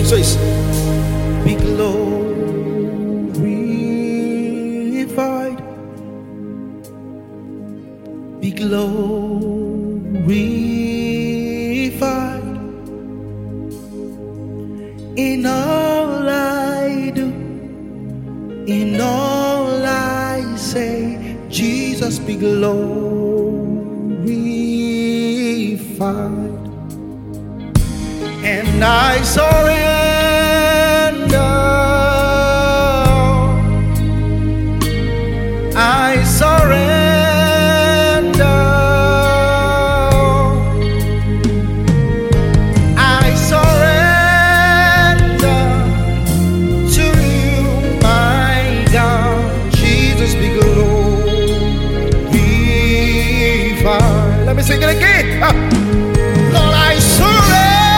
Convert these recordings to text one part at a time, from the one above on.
says, be glorified, be glorified in all I do, in all I say. Jesus, be glorified. And I surrender, I surrender, I surrender to you, my God. Jesus, be glorified. Let me sing it again. Lord, I surrender.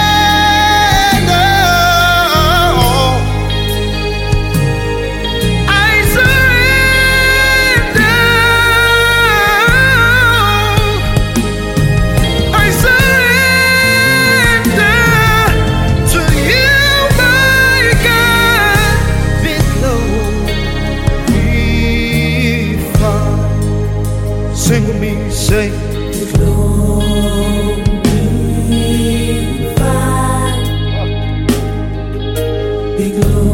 Sing with me, say, be glorified, be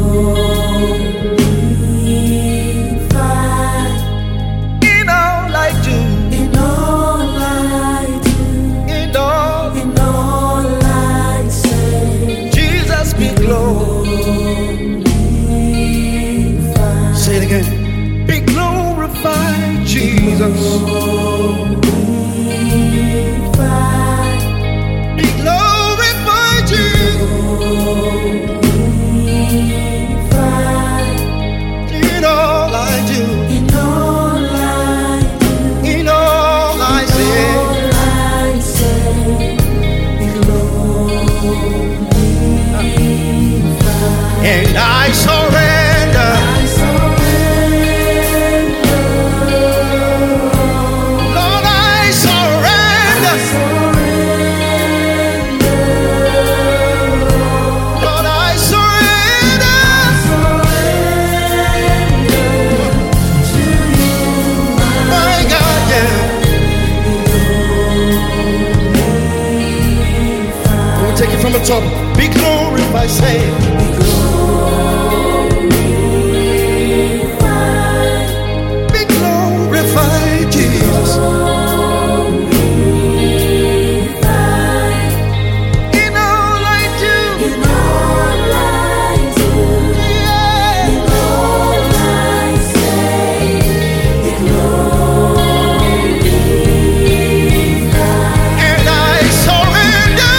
glorified in all I do, in all I do, in all I say. Jesus, be glorified. Say it again. Be glorified, Jesus. Be glorified, Jesus. In all I do, in all I do, in all I say, be glorified. And I surrender. Take it from the top. Be glorified, say. Be glorified. Be glorified, Jesus. Glorified. In all I do. In all I do. Yeah. In all I say. Be glorified. And I surrender.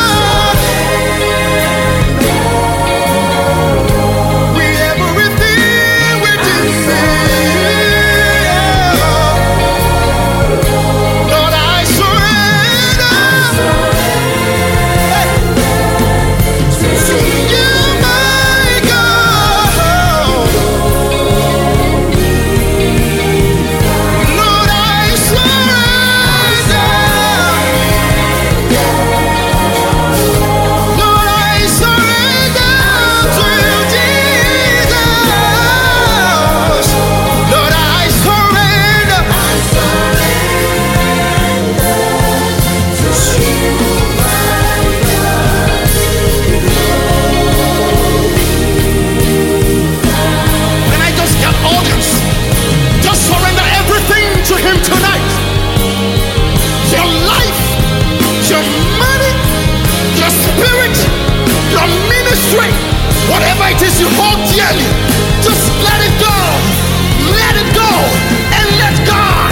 Whatever it is you hold dearly, just let it go. Let it go and let God.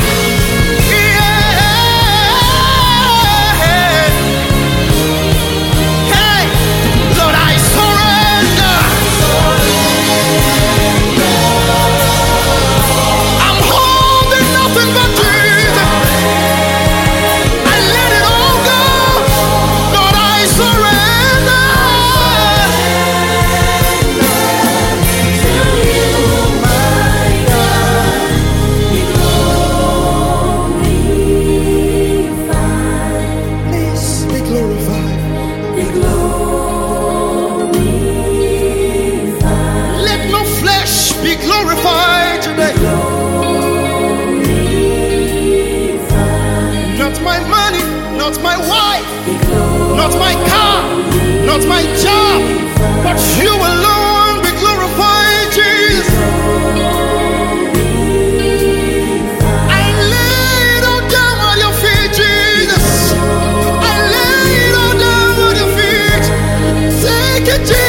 Yeah. Hey, Lord, I surrender. I'm holding nothing but Jesus. I let it all go. Lord, I surrender. not my car, not my job, but you alone be glorified, Jesus. I lay it all down at your feet, Jesus. I lay it all down at your feet. Take it, Jesus.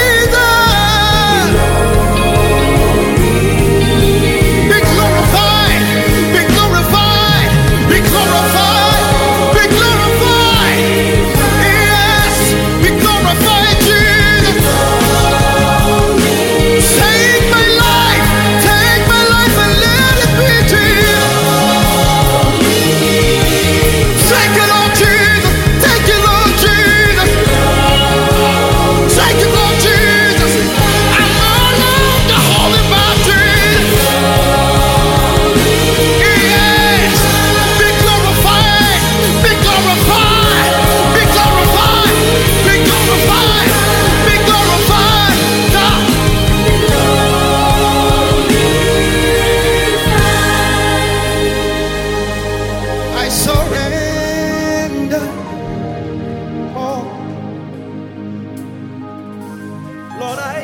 Be glorified, be glorified, be glorified, be glorified. Yes, be glorified, Jesus. Take my life and let it be, Jesus. Take it, Lord Jesus. Take it, Lord Jesus. Take it, Lord Jesus. I'm no longer holding back, Jesus. Yes, be glorified, be glorified, be glorified, be glorified, be glorified. God. I surrender. Oh, Lord, I